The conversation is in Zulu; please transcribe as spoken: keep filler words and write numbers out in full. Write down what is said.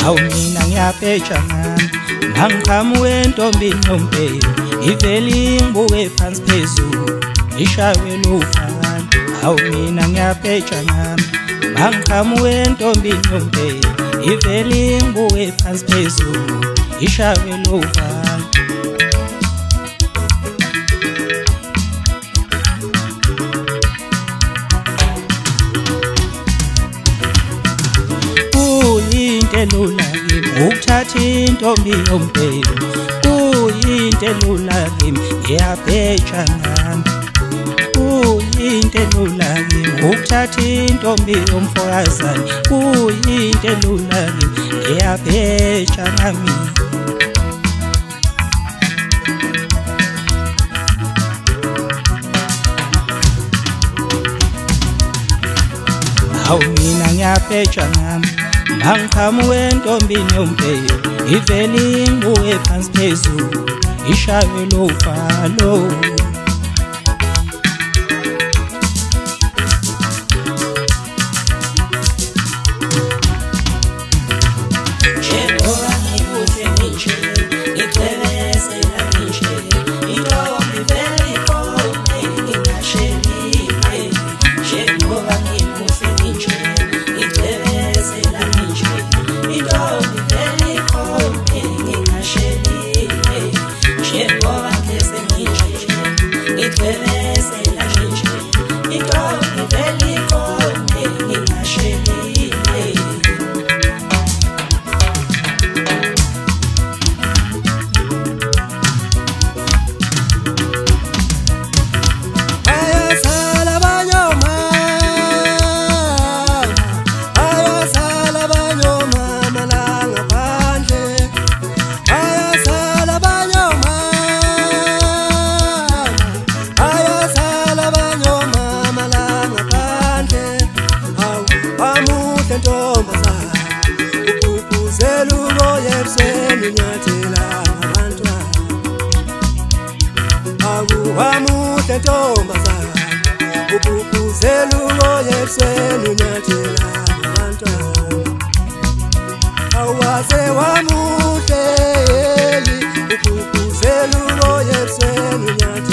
Hawu mina ngiyapetsha ngami nangiqhamuke ntombi nomphelo ivele ingibuke phansi phezulu ishaywe lufana. Hawu mina ngiyapetsha ngami nangiqhamuke ntombi nomphelo ivele ingibuke phansi phezulu ishaywe lufana. Kuyinto elula kimi ukuthatha intombi yomphelo, kuyinto elula kimi ngiyapetsha ngami. Kuyinto elula kimi ukuthatha intombi yomfokazane, kuyinto elula kimi ngiyapetsha ngami. Hawu mina ngiyapetsha ngami nangiqhamuke ntombini yomphelo ivele ingibuke phansi phezulu ishaywe lufalo. Wamuhle ntombazana ukukuzela umoya ebusweni unyathela abantwana. Awaze wamuhle ukukuzela umoya ebusweni unyathela